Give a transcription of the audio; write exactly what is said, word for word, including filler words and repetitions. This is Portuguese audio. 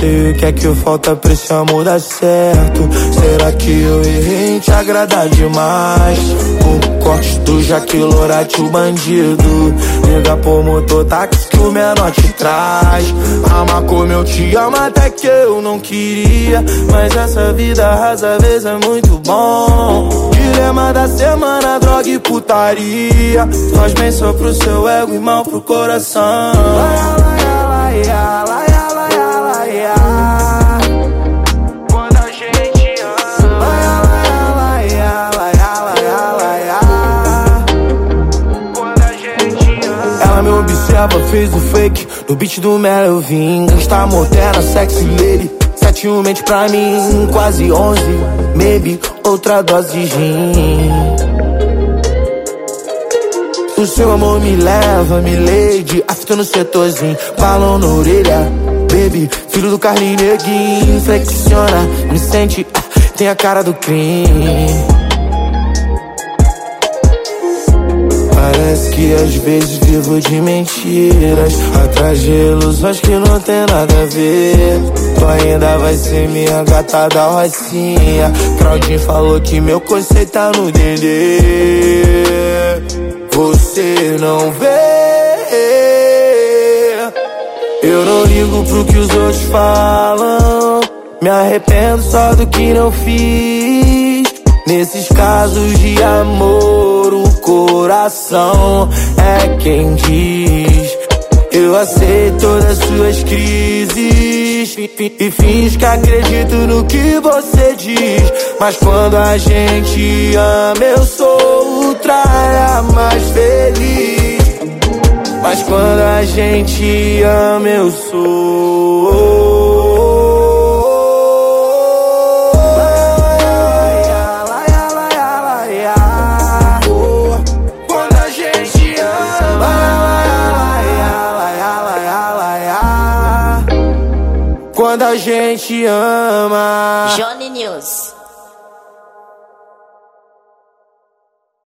sei o que é que falta pra esse amor dar certo. Será que eu errei em te agradar demais? Com corte do Jaque Lorate, o bandido. Liga pro mototáxi que o menor te traz. Ama como eu te amo até que eu não queria, mas essa vida rasa às vezes é muito bom. Dilema da semana, droga e putaria. Faz bem só pro seu ego e mal pro coração. Quando a gente ama, quando a gente ama. Ela me observa, fez o fake. No beat do Melo eu vim. Gangsta moderna, sexy lady. Sete um mente pra mim, quase onze. Maybe outra dose de gin. O seu amor me leva, me lady. A fita no setorzinho, balão na orelha. Baby, filho do Carlinhos Neguinho. Flexiona, me sente, ah, tem a cara do crime. Parece que às vezes vivo de mentiras, atrás de ilusões que não tem nada a ver. Tu ainda vai ser minha gata da Rocinha. Claudinho falou que meu conceito tá no Dendê. Você não vê. Eu não ligo pro que os outros falam. Me arrependo só do que não fiz. Nesses casos de amor, o coração é quem diz. Eu aceito todas as suas crises e finjo que acredito no que você diz. Mas quando a gente ama, eu sou o traia mais feliz. Mas quando a gente ama, eu sou. Quando a gente ama. Johnny News.